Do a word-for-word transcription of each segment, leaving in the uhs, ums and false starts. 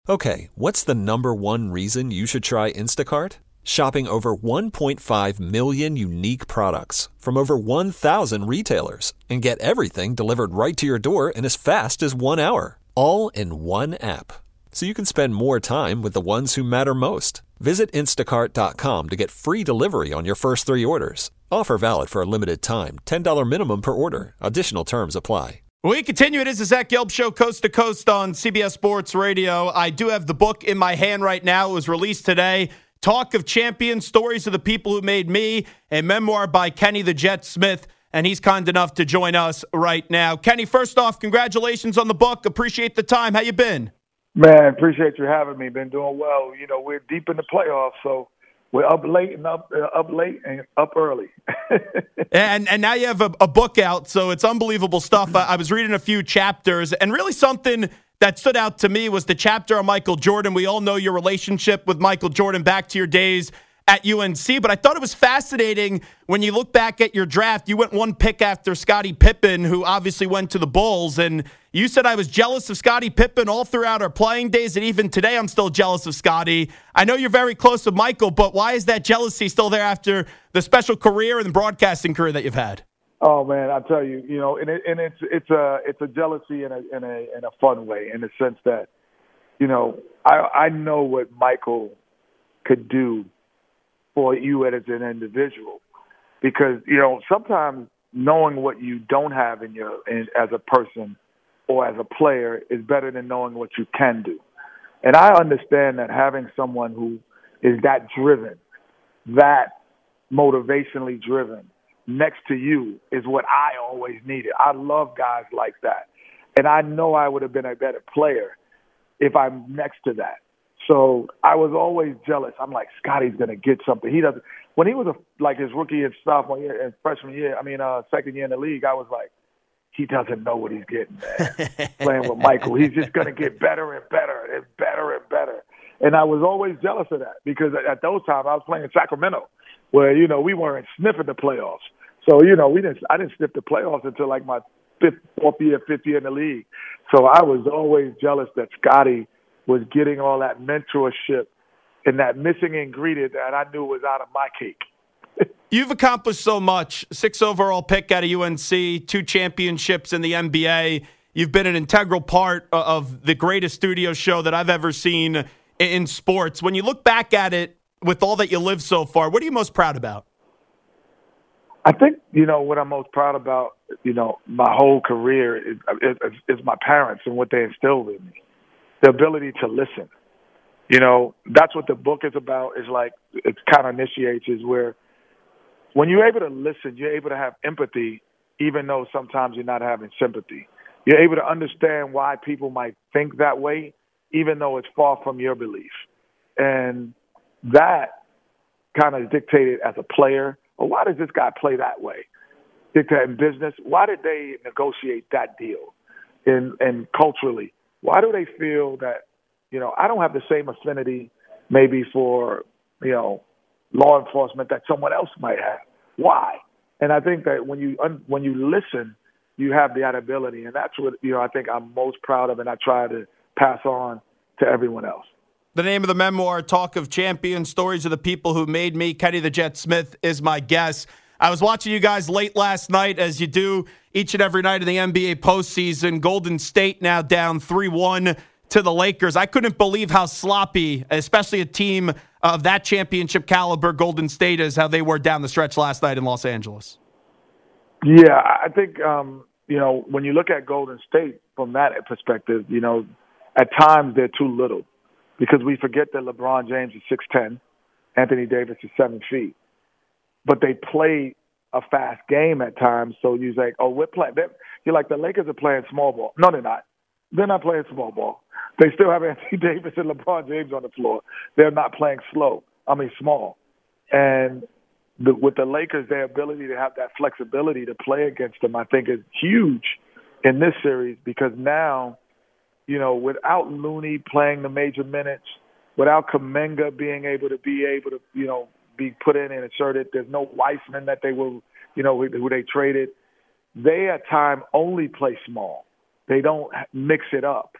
Okay, what's the number one reason you should try Instacart? Shopping over one point five million unique products from over one thousand retailers and get everything delivered right to your door in as fast as one hour, all in one app. So you can spend more time with the ones who matter most. Visit instacart dot com to get free delivery on your first three orders. Offer valid for a limited time. ten dollars minimum per order. Additional terms apply. We continue. It is the Zach Gelb Show, coast to coast on C B S Sports Radio. I do have the book in my hand right now. It was released today. Talk of Champions, Stories of the People Who Made Me, a memoir by Kenny the Jet Smith, and he's kind enough to join us right now. Kenny, first off, congratulations on the book. Appreciate the time. How you been? Man, appreciate you having me. Been doing well. You know, we're deep in the playoffs, so we're up late and up uh, up late and up early. and and now you have a, a book out, so it's unbelievable stuff. I, I was reading a few chapters, and really something that stood out to me was the chapter on Michael Jordan. We all know your relationship with Michael Jordan back to your days at U N C, but I thought it was fascinating when you look back at your draft. You went one pick after Scottie Pippen, who obviously went to the Bulls, and you said, I was jealous of Scottie Pippen all throughout our playing days, and even today I'm still jealous of Scottie. I know you're very close with Michael, but why is that jealousy still there after the special career and broadcasting career that you've had? Oh man, I tell you, you know, and, it, and it's it's a it's a jealousy in a in a in a fun way, in the sense that, you know, I I know what Michael could do for you as an individual, because, you know, sometimes knowing what you don't have in your in, as a person or as a player is better than knowing what you can do. And I understand that having someone who is that driven, that motivationally driven next to you is what I always needed. I love guys like that. And I know I would have been a better player if I'm next to that. So I was always jealous. I'm like, Scottie's going to get something. He doesn't. When he was a, like his rookie and sophomore year and freshman year, I mean, uh, second year in the league, I was like, he doesn't know what he's getting, man. Playing with Michael. He's just going to get better and better and better and better. And I was always jealous of that, because at those times I was playing in Sacramento, where, you know, we weren't sniffing the playoffs. So, you know, we didn't. I didn't sniff the playoffs until like my fifth, fourth year, fifth year in the league. So I was always jealous that Scottie was getting all that mentorship and that missing ingredient that I knew was out of my cake. You've accomplished so much. Six overall pick out of U N C, two championships in the N B A. You've been an integral part of the greatest studio show that I've ever seen in sports. When you look back at it with all that you lived so far, what are you most proud about? I think, you know, what I'm most proud about, you know, my whole career is, is, is my parents and what they instilled in me. The ability to listen. You know, that's what the book is about, is like, it kind of initiates, is where when you're able to listen, you're able to have empathy, even though sometimes you're not having sympathy. You're able to understand why people might think that way, even though it's far from your belief. And that kind of dictated as a player, well, why does this guy play that way? Dictate in business, why did they negotiate that deal? And, and culturally, why do they feel that, you know, I don't have the same affinity maybe for, you know, law enforcement that someone else might have? Why? And I think that when you when you listen, you have that ability, and that's what, you know, I think I'm most proud of, and I try to pass on to everyone else. The name of the memoir, Talk of Champions, Stories of the People Who Made Me. Kenny the Jet Smith is my guest. I was watching you guys late last night, as you do each and every night in the N B A postseason. Golden State now down three one to the Lakers. I couldn't believe how sloppy, especially a team of that championship caliber, Golden State is, how they were down the stretch last night in Los Angeles. Yeah, I think, um, you know, when you look at Golden State from that perspective, you know, at times they're too little, because we forget that LeBron James is six ten, Anthony Davis is seven feet. But they play a fast game at times, so you're like, oh, we're playing. You're like, the Lakers are playing small ball. No, they're not. They're not playing small ball. They still have Anthony Davis and LeBron James on the floor. They're not playing slow. I mean, small. And the, with the Lakers, their ability to have that flexibility to play against them, I think, is huge in this series, because now, you know, without Looney playing the major minutes, without Kuminga being able to be able to, you know, be put in and inserted, there's no Weissman that they will, you know, who they traded. They at time only play small. They don't mix it up.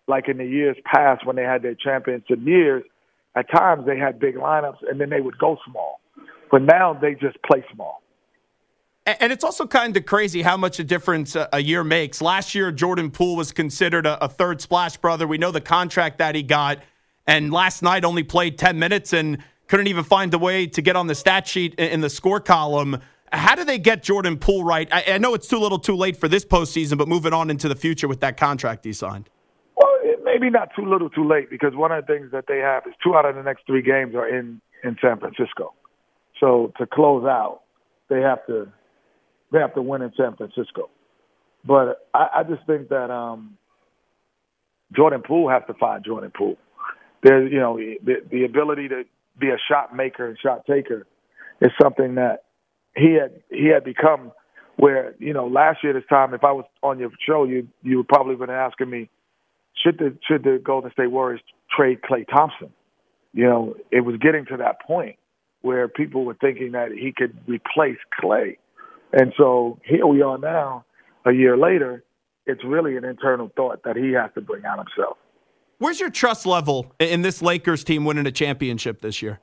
like in the years past when they had their championship years, at times they had big lineups and then they would go small. But now they just play small. And it's also kind of crazy how much a difference a year makes. Last year, Jordan Poole was considered a, a third splash brother. We know the contract that he got. And last night only played ten minutes and couldn't even find a way to get on the stat sheet in the score column. How do they get Jordan Poole right? I, I know it's too little too late for this postseason, but moving on into the future with that contract he signed. Well, it may be not too little too late because one of the things that they have is two out of the next three games are in, in San Francisco. So to close out, they have to they have to win in San Francisco. But I, I just think that um, Jordan Poole has to find Jordan Poole. There's, you know, the, the ability to be a shot maker and shot taker is something that he had he had become. Where, you know, last year this time, if I was on your show, you you would probably been asking me, should the should the Golden State Warriors trade Klay Thompson? You know, it was getting to that point where people were thinking that he could replace Klay. And so here we are now, a year later, it's really an internal thought that he has to bring out himself. Where's your trust level in this Lakers team winning a championship this year?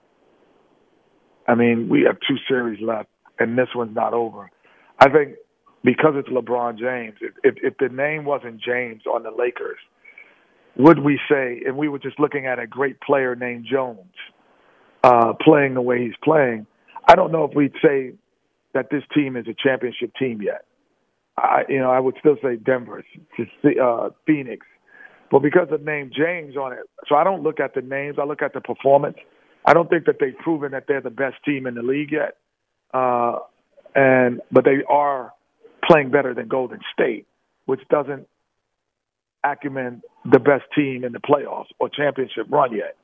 I mean, we have two series left, and this one's not over. I think because it's LeBron James, if, if, if the name wasn't James on the Lakers, would we say, and we were just looking at a great player named Jones uh, playing the way he's playing, I don't know if we'd say that this team is a championship team yet. I, you know, I would still say Denver, uh, Phoenix, but because of the name James on it, so I don't look at the names, I look at the performance. I don't think that they've proven that they're the best team in the league yet, uh, and but they are playing better than Golden State, which doesn't acumen the best team in the playoffs or championship run yet.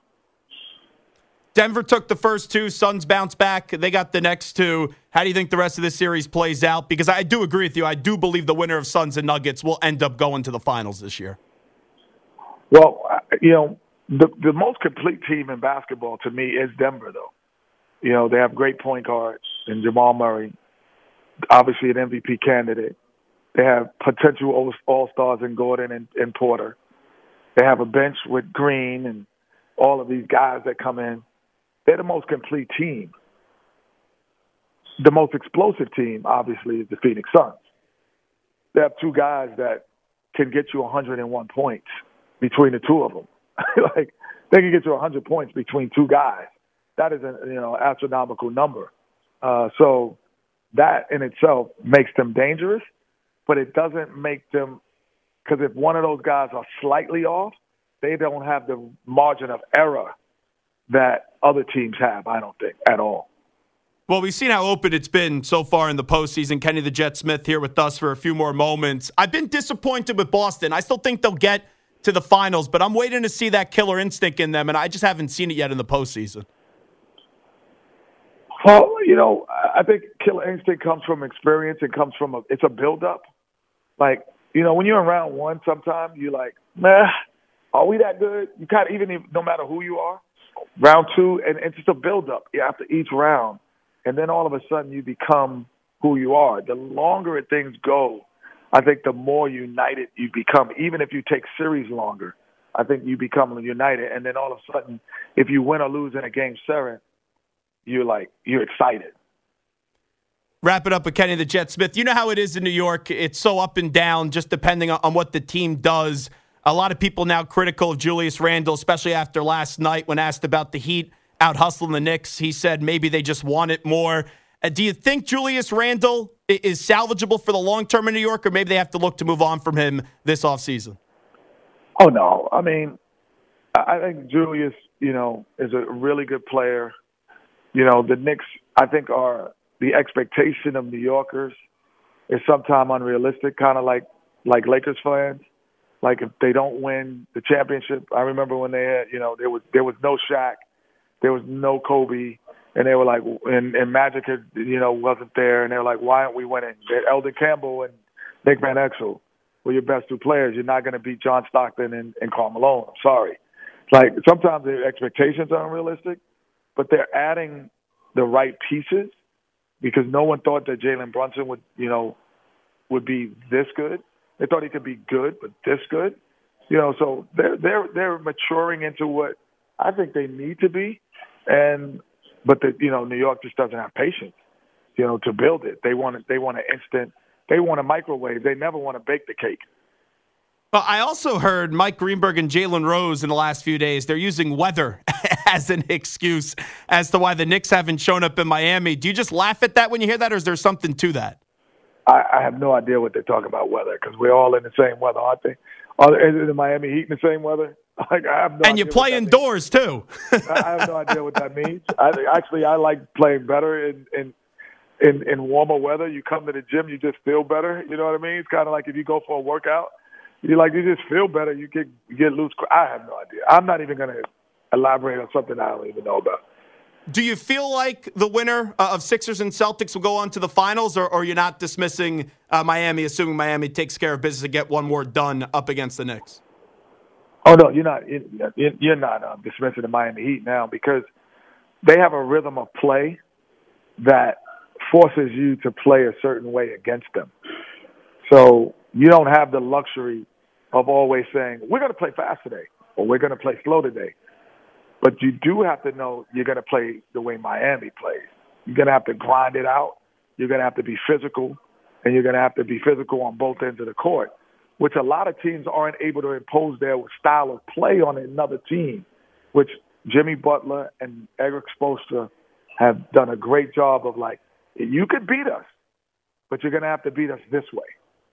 Denver took the first two. Suns bounced back. They got the next two. How do you think the rest of this series plays out? Because I do agree with you. I do believe the winner of Suns and Nuggets will end up going to the finals this year. Well, you know, the the most complete team in basketball to me is Denver, though. You know, they have great point guards in Jamal Murray, obviously an M V P candidate. They have potential all-stars in Gordon and, and Porter. They have a bench with Green and all of these guys that come in. They're the most complete team. The most explosive team, obviously, is the Phoenix Suns. They have two guys that can get you one hundred one points between the two of them. Like, they can get you one hundred points between two guys. That is an you know, astronomical number. Uh, so that in itself makes them dangerous, but it doesn't make them – because if one of those guys are slightly off, they don't have the margin of error that other teams have, I don't think, at all. Well, we've seen how open it's been so far in the postseason. Kenny the Jet Smith here with us for a few more moments. I've been disappointed with Boston. I still think they'll get to the finals, but I'm waiting to see that killer instinct in them, and I just haven't seen it yet in the postseason. Well, you know, I think killer instinct comes from experience. It comes from a, it's a build-up. Like, you know, when you're in round one, sometimes you're like, nah, are we that good? You kind of, even if, no matter who you are, round two, and it's just a build-up after each round. And then all of a sudden you become who you are. The longer things go, I think the more united you become. Even if you take series longer, I think you become united. And then all of a sudden, if you win or lose in a game seven, you're like, you're excited. Wrap it up with Kenny the Jet Smith. You know how it is in New York. It's so up and down just depending on what the team does. A lot of people now critical of Julius Randle, especially after last night when asked about the Heat out hustling the Knicks. He said maybe they just want it more. Uh, do you think Julius Randle is salvageable for the long term in New York, or maybe they have to look to move on from him this offseason? Oh, no. I mean, I think Julius, you know, is a really good player. You know, the Knicks, I think, are the expectation of New Yorkers is sometimes unrealistic, kind of like like Lakers fans. Like if they don't win the championship, I remember when they had, you know, there was there was no Shaq, there was no Kobe, and they were like, and, and Magic, had, you know, wasn't there, and they were like, why aren't we winning? Eldon Campbell and Nick Van Exel were your best two players. You're not going to beat John Stockton and, and Karl Malone. I'm sorry. Like sometimes the expectations are unrealistic, but they're adding the right pieces because no one thought that Jalen Brunson would, you know, would be this good. They thought he could be good, but this good. You know, so they're they're they're maturing into what I think they need to be, and but the you know New York just doesn't have patience, you know, to build it. They want it, they want an instant, they want a microwave. They never want to bake the cake. Well, I also heard Mike Greenberg and Jalen Rose in the last few days, they're using weather as an excuse as to why the Knicks haven't shown up in Miami. Do you just laugh at that when you hear that, or is there something to that? I, I have no idea what they're talking about weather, because we're all in the same weather, aren't they? Are is the Miami Heat in the same weather? Like, I have no and you play indoors, too. I have no idea what that means. I, actually, I like playing better in, in in in warmer weather. You come to the gym, you just feel better. You know what I mean? It's kind of like if you go for a workout. You like you just feel better. You get you get loose. I have no idea. I'm not even going to elaborate on something I don't even know about. Do you feel like the winner uh, of Sixers and Celtics will go on to the finals, or, or you're not dismissing uh, Miami, assuming Miami takes care of business to get one more done up against the Knicks? Oh no, you're not. You're not um, dismissing the Miami Heat now, because they have a rhythm of play that forces you to play a certain way against them. So you don't have the luxury of always saying, we're going to play fast today, or we're going to play slow today. But you do have to know you're going to play the way Miami plays. You're going to have to grind it out. You're going to have to be physical, and you're going to have to be physical on both ends of the court, which a lot of teams aren't able to impose their style of play on another team, which Jimmy Butler and Eric Spoelstra have done a great job of, like, you could beat us, but you're going to have to beat us this way.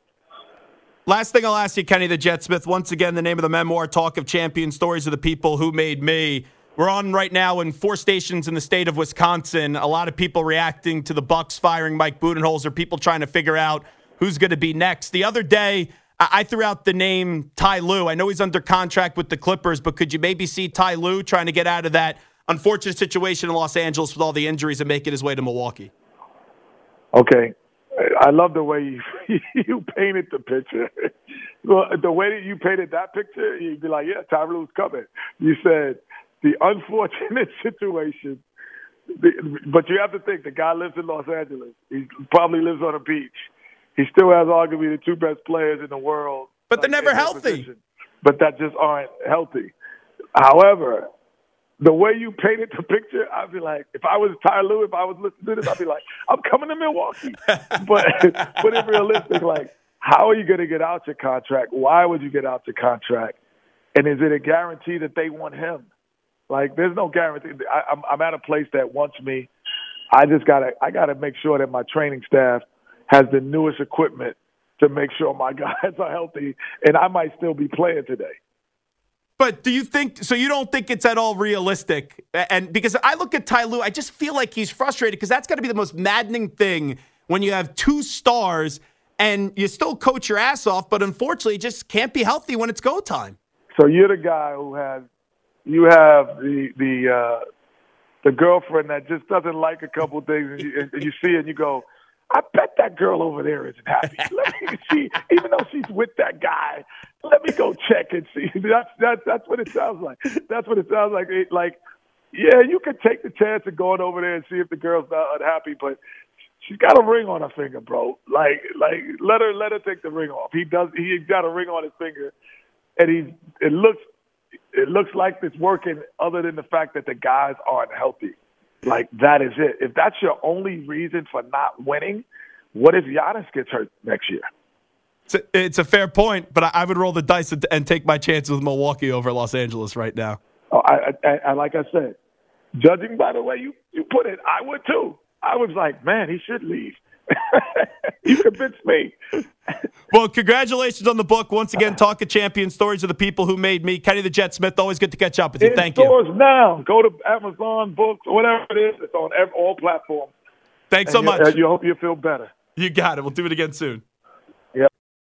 Last thing I'll ask you, Kenny the Jet Smith. Once again, the name of the memoir, Talk of Champions, Stories of the People Who Made Me. We're on right now in four stations in the state of Wisconsin. A lot of people reacting to the Bucks firing Mike Budenholzer, people trying to figure out who's going to be next. The other day, I threw out the name Ty Lue. I know he's under contract with the Clippers, but could you maybe see Ty Lue trying to get out of that unfortunate situation in Los Angeles with all the injuries and making his way to Milwaukee? Okay. I love the way you, you painted the picture. Well, the way that you painted that picture, you'd be like, yeah, Ty Lue's coming. You said the unfortunate situation, but you have to think the guy lives in Los Angeles. He probably lives on a beach. He still has arguably the two best players in the world. But they're like, never healthy. Position, but that just aren't healthy. However, the way you painted the picture, I'd be like, if I was Ty Lue, if I was listening to this, I'd be like, I'm coming to Milwaukee. But but if realistic, like, how are you going to get out your contract? Why would you get out your contract? And is it a guarantee that they want him? Like, there's no guarantee. I, I'm, I'm at a place that wants me. I just gotta I gotta make sure that my training staff has the newest equipment to make sure my guys are healthy, and I might still be playing today. But do you think, so you don't think it's at all realistic? And because I look at Ty Lue, I just feel like he's frustrated, because that's got to be the most maddening thing when you have two stars and you still coach your ass off, but unfortunately just can't be healthy when it's go time. So you're the guy who has, you have the, the, uh, the girlfriend that just doesn't like a couple things, and you, and you see it and you go, I bet that girl over there isn't happy. Let me see, even though she's with that guy, let me go check and see. That's that's that's what it sounds like. That's what it sounds like. It, like, yeah, you could take the chance of going over there and see if the girl's not unhappy, but she's got a ring on her finger, bro. Like, like let her let her take the ring off. He does. He's got a ring on his finger, and he it looks it looks like it's working. Other than the fact that the guys aren't healthy. Like, that is it. If that's your only reason for not winning, what if Giannis gets hurt next year? It's a, it's a fair point, but I, I would roll the dice and, and take my chances with Milwaukee over Los Angeles right now. Oh, I, I, I like I said, judging by the way you, you put it, I would too. I was like, man, he should leave. You convinced me. Well, congratulations on the book. Once again, Talk of Champions, Stories of the People Who Made Me. Kenny the Jet Smith, always good to catch up with you. In Thank stores you. now. Go to Amazon, books, whatever it is. It's on every, all platforms. Thanks so and much. You, you hope you feel better. You got it. We'll do it again soon. Yep.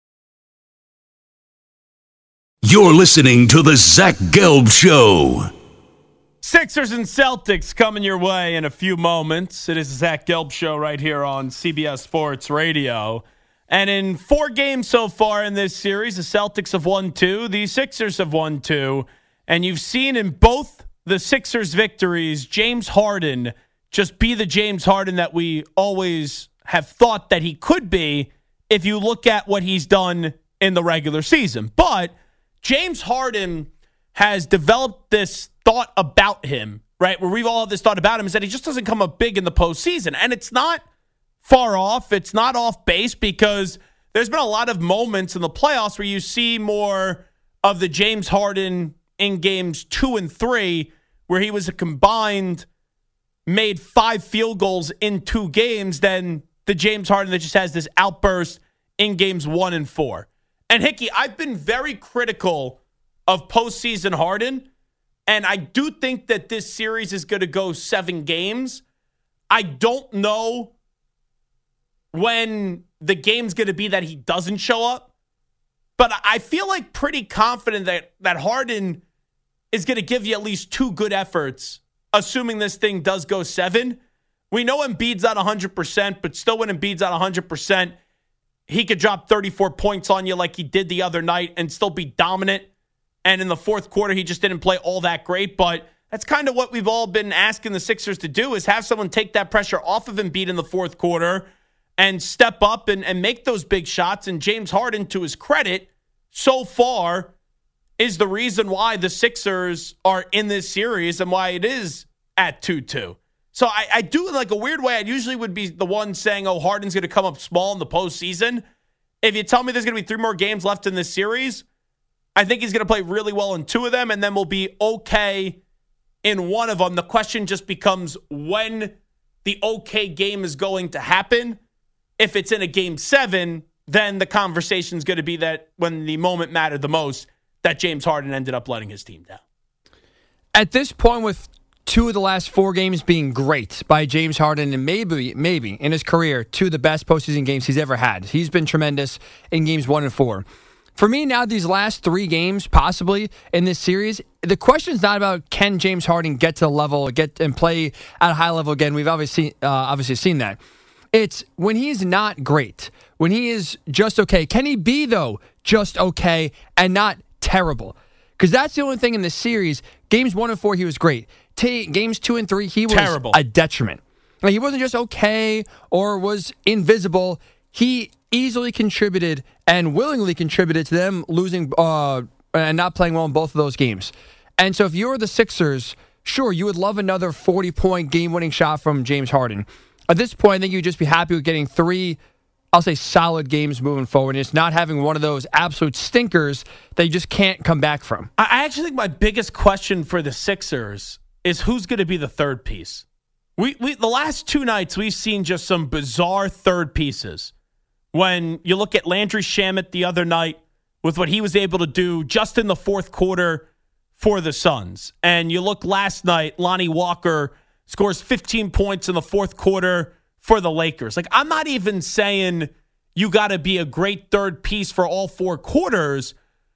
You're listening to the Zach Gelb Show. Sixers and Celtics coming your way in a few moments. It is the Zach Gelb Show right here on C B S Sports Radio. And in four games so far in this series, the Celtics have won two, the Sixers have won two. And you've seen in both the Sixers' victories, James Harden just be the James Harden that we always have thought that he could be if you look at what he's done in the regular season. But James Harden has developed this thought about him, right? Where we've all had this thought about him is that he just doesn't come up big in the postseason. And it's not far off. It's not off base because there's been a lot of moments in the playoffs where you see more of the James Harden in games two and three, where he was a combined made five field goals in two games than the James Harden that just has this outburst in games one and four. And Hickey, I've been very critical of postseason Harden, and I do think that this series is going to go seven games. I don't know when the game's going to be that he doesn't show up, but I feel like pretty confident that, that Harden is going to give you at least two good efforts, assuming this thing does go seven. We know Embiid's not one hundred percent, but still when Embiid's not one hundred percent, he could drop thirty-four points on you like he did the other night and still be dominant. And in the fourth quarter, he just didn't play all that great. But that's kind of what we've all been asking the Sixers to do, is have someone take that pressure off of Embiid in the fourth quarter and step up and, and make those big shots. And James Harden, to his credit, so far is the reason why the Sixers are in this series and why it is at two two. So I, I do, in like a weird way, I usually would be the one saying, oh, Harden's going to come up small in the postseason. If you tell me there's going to be three more games left in this series, I think he's going to play really well in two of them, and then we'll be okay in one of them. The question just becomes when the okay game is going to happen. If it's in a game seven, then the conversation is going to be that when the moment mattered the most, that James Harden ended up letting his team down. At this point, with two of the last four games being great by James Harden, and maybe, maybe in his career, two of the best postseason games he's ever had. He's been tremendous in games one and four. For me now, these last three games, possibly in this series, the question is not about can James Harden get to the level, get and play at a high level again. We've obviously uh, obviously seen that. It's when he's not great, when he is just okay. Can he be, though, just okay and not terrible? Because that's the only thing in this series. Games one and four, he was great. T- games two and three, he was terrible. A detriment. Like, he wasn't just okay or was invisible. He easily contributed and willingly contributed to them losing uh, and not playing well in both of those games. And so if you're the Sixers, sure, you would love another forty-point game-winning shot from James Harden. At this point, I think you'd just be happy with getting three, I'll say, solid games moving forward. And it's not having one of those absolute stinkers that you just can't come back from. I actually think my biggest question for the Sixers is who's going to be the third piece. We, we the last two nights, we've seen just some bizarre third pieces. When you look at Landry Shamet the other night with what he was able to do just in the fourth quarter for the Suns. And you look last night, Lonnie Walker scores fifteen points in the fourth quarter for the Lakers. Like, I'm not even saying you got to be a great third piece for all four quarters,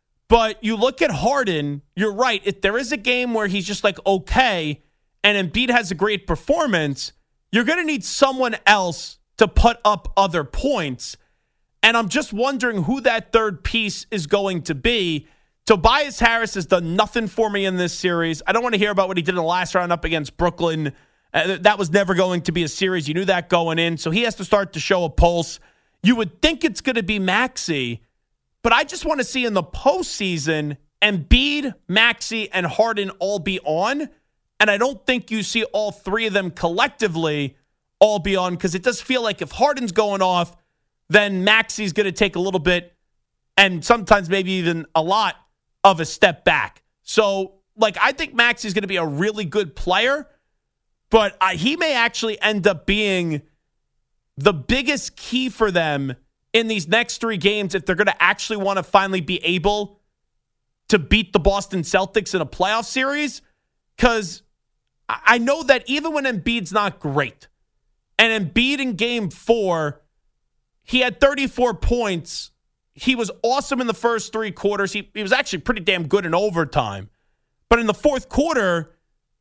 but you look at Harden, you're right. If there is a game where he's just like, okay, and Embiid has a great performance, you're going to need someone else to put up other points. And I'm just wondering who that third piece is going to be. Tobias Harris has done nothing for me in this series. I don't want to hear about what he did in the last round up against Brooklyn. Uh, that was never going to be a series. You knew that going in. So he has to start to show a pulse. You would think it's going to be Maxey, but I just want to see in the postseason Embiid, Maxey, and Harden all be on. And I don't think you see all three of them collectively all be on, because it does feel like if Harden's going off, then Maxey's going to take a little bit and sometimes maybe even a lot of a step back. So, like, I think Maxey's going to be a really good player, but uh, he may actually end up being the biggest key for them in these next three games if they're going to actually want to finally be able to beat the Boston Celtics in a playoff series. Because I know that even when Embiid's not great, and Embiid in game four, he had thirty-four points. He was awesome in the first three quarters. He, he was actually pretty damn good in overtime. But in the fourth quarter,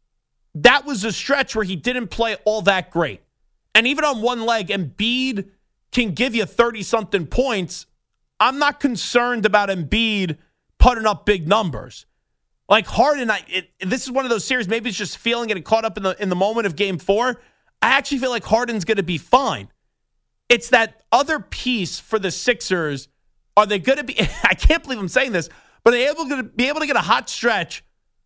that was a stretch where he didn't play all that great. And even on one leg, Embiid can give you thirty-something points. I'm not concerned about Embiid putting up big numbers. Like Harden, I, it, this is one of those series, maybe it's just feeling getting caught up in the in the moment of game four. I actually feel like Harden's going to be fine. It's that other piece for the Sixers. Are they going to be, I can't believe I'm saying this, were they able to be able to get a hot stretch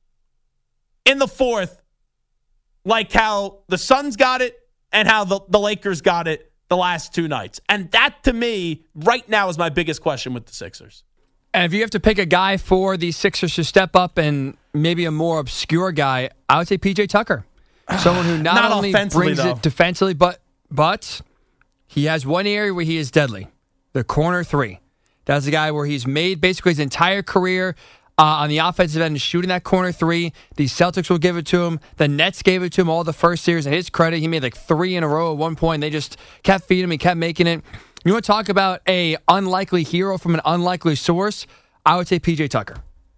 in the fourth, like how the Suns got it and how the, the Lakers got it the last two nights? And that, to me, right now is my biggest question with the Sixers. And if you have to pick a guy for the Sixers to step up and maybe a more obscure guy, I would say P J Tucker. Someone who not, Not only offensively, brings though. it defensively, but but he has one area where he is deadly, the corner three. That's the guy where he's made basically his entire career uh, on the offensive end shooting that corner three. The Celtics will give it to him. The Nets gave it to him all the first series. And his credit, he made like three in a row at one point. They just kept feeding him. He kept making it. You want to talk about a unlikely hero from an unlikely source? I would say P J Tucker.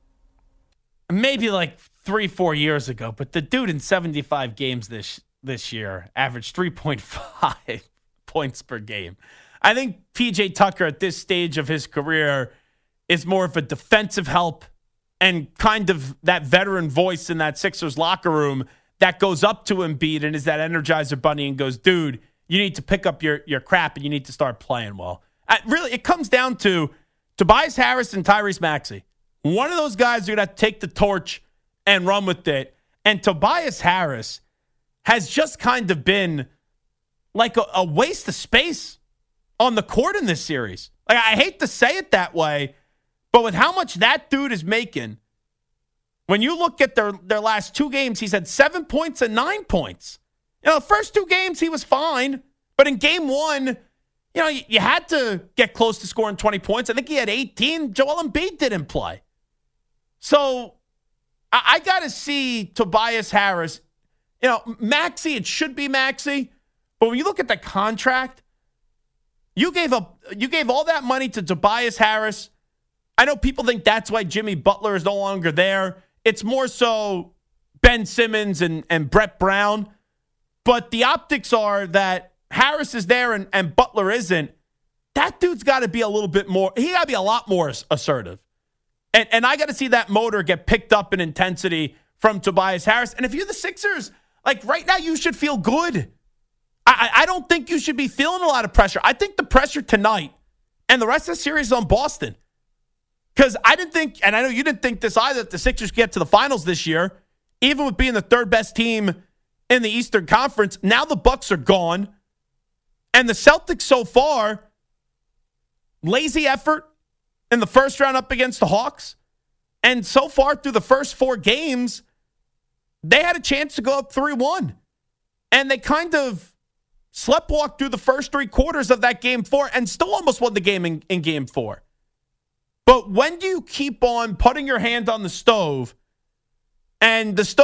Maybe like three, four years ago, but the dude in seventy-five games this this year averaged three point five points per game. I think P J Tucker at this stage of his career is more of a defensive help and kind of that veteran voice in that Sixers locker room that goes up to Embiid and is that Energizer Bunny and goes, dude, you need to pick up your, your crap and you need to start playing well. I, really, it comes down to Tobias Harris and Tyrese Maxey. One of those guys are going to have to take the torch and run with it. And Tobias Harris has just kind of been like a, a waste of space on the court in this series. Like, I hate to say it that way, but with how much that dude is making, when you look at their, their last two games, he's had seven points and nine points. You know, the first two games he was fine, but in game one, you know, you, you had to get close to scoring twenty points. I think he had eighteen. Joel Embiid didn't play. So I, I got to see Tobias Harris. You know, Maxey, it should be Maxey, but when you look at the contract, you gave up, you gave all that money to Tobias Harris. I know people think that's why Jimmy Butler is no longer there. It's more so Ben Simmons and, and Brett Brown. But the optics are that Harris is there and, and Butler isn't. That dude's got to be a little bit more, he got to be a lot more assertive. And, and I got to see that motor get picked up in intensity from Tobias Harris. And if you're the Sixers, like right now, you should feel good. I, I don't think you should be feeling a lot of pressure. I think the pressure tonight and the rest of the series is on Boston. Because I didn't think, and I know you didn't think this either, that the Sixers get to the finals this year, even with being the third best team in the Eastern Conference. Now the Bucks are gone. And the Celtics so far, lazy effort in the first round up against the Hawks. And so far through the first four games, they had a chance to go up three one. And they kind of sleptwalked through the first three quarters of that game four and still almost won the game in, in game four. But when do you keep on putting your hand on the stove and the stove